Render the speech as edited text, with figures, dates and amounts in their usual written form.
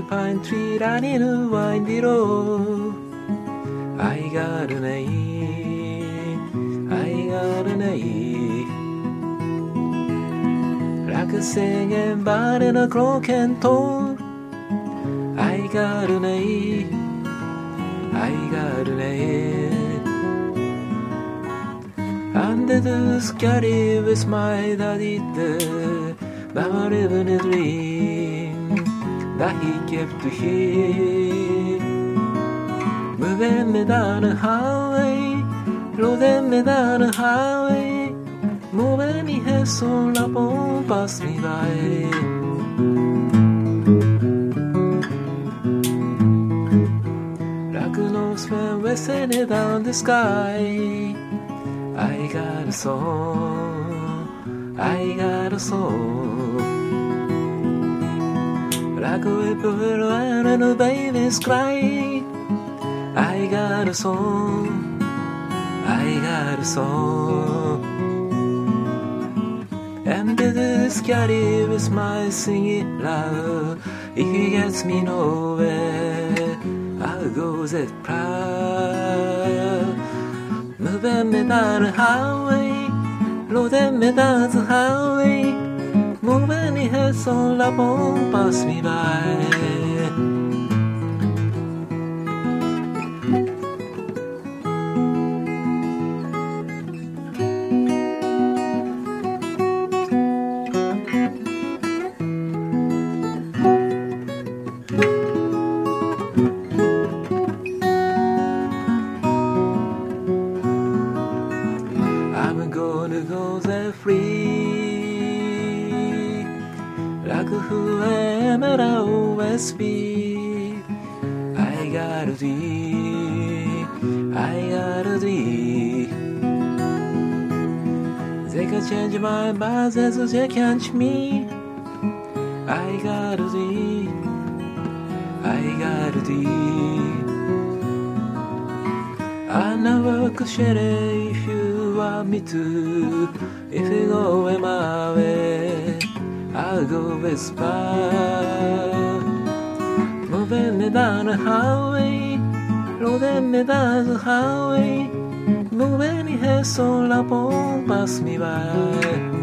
the pine tree running a windy road. I got an A, I got an A. Like a singing bird in a cloak and toad. I got an A, I got an A. Under the sky with my daddy there, never living a dream that he kept to hear. Moving me down the highway, loading me down the highway, moving me head so up on pass me by. Like a northman whistling down the sky. I got a song, I got a song. Like a whippoorwill and a baby's cry. I got a song, I got a song. And it is scary with my singing loud. If he gets me nowhere, I'll go that proud. Moving me down the highway, loading me down the highway, moving me head so up on pass me by. I'm gonna go there free, like whoever I always be. I gotta be, I gotta be. They can change my mind as they catch me. I gotta be, I gotta be. I never could share it if you want me to. If you go my way, I'll go whisper. Moving me down the highway, loading me down the highway, moving me head so up on pass me by.